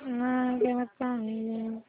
Nada pra mim.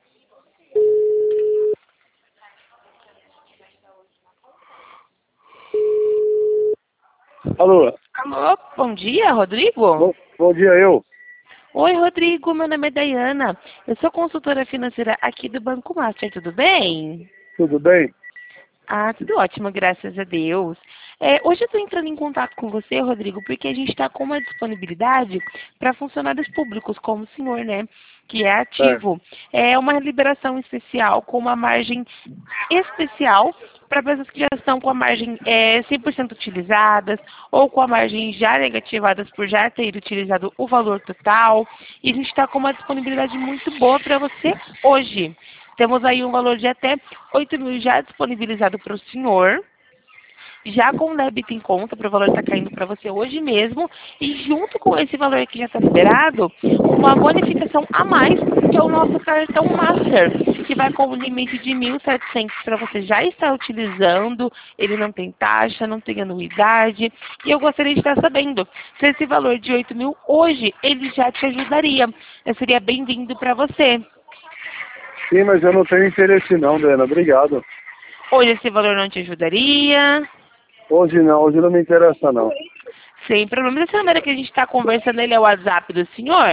Alô, Alô, bom dia, Rodrigo? bom dia, eu. Oi, Rodrigo, meu nome é Dayana. Eu sou consultora financeira aqui do Banco Master, tudo bem? Tudo bem? Ah, tudo ótimo, graças a Deus. Hoje eu estou entrando em contato com você, Rodrigo, porque a gente está com uma disponibilidade para funcionários públicos, como o senhor, né? Que é É. ativo. É uma liberação especial com uma margem especial para pessoas que já estão com a margem 100% utilizadas ou com a margem já negativadas por já ter utilizado o valor total. E a gente está com uma disponibilidade muito boa para você hoje. Temos aí um valor de até 8.000 já disponibilizado para o senhor, já com o débito em conta, para o valor estar caindo para você hoje mesmo, e junto com esse valor que já está liberado, uma bonificação a mais, que é o nosso cartão Master, que vai com um limite de 1.700 para você já estar utilizando, ele não tem taxa, não tem anuidade, e eu gostaria de estar sabendo se esse valor de 8.000 hoje, ele já te ajudaria, seria bem-vindo para você. Sim, mas eu não tenho interesse não, Dana. Obrigado. Hoje esse valor não te ajudaria? Hoje não me interessa não. Sem problema. Esse número que a gente está conversando, ele é o WhatsApp do senhor?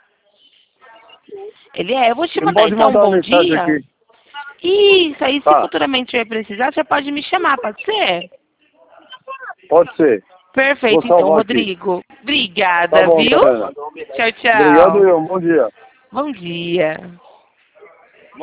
Ele é. Eu vou te Você mandar pode então um mandar uma bom mensagem dia. aqui. Isso, aí se Tá, futuramente eu precisar, você pode me chamar, pode ser? pode ser. Vou Perfeito, então, salvar aqui. Rodrigo. Tá Obrigada, bom, viu? Dana. Tchau, Obrigado, tchau. eu. Bom dia. Bom dia.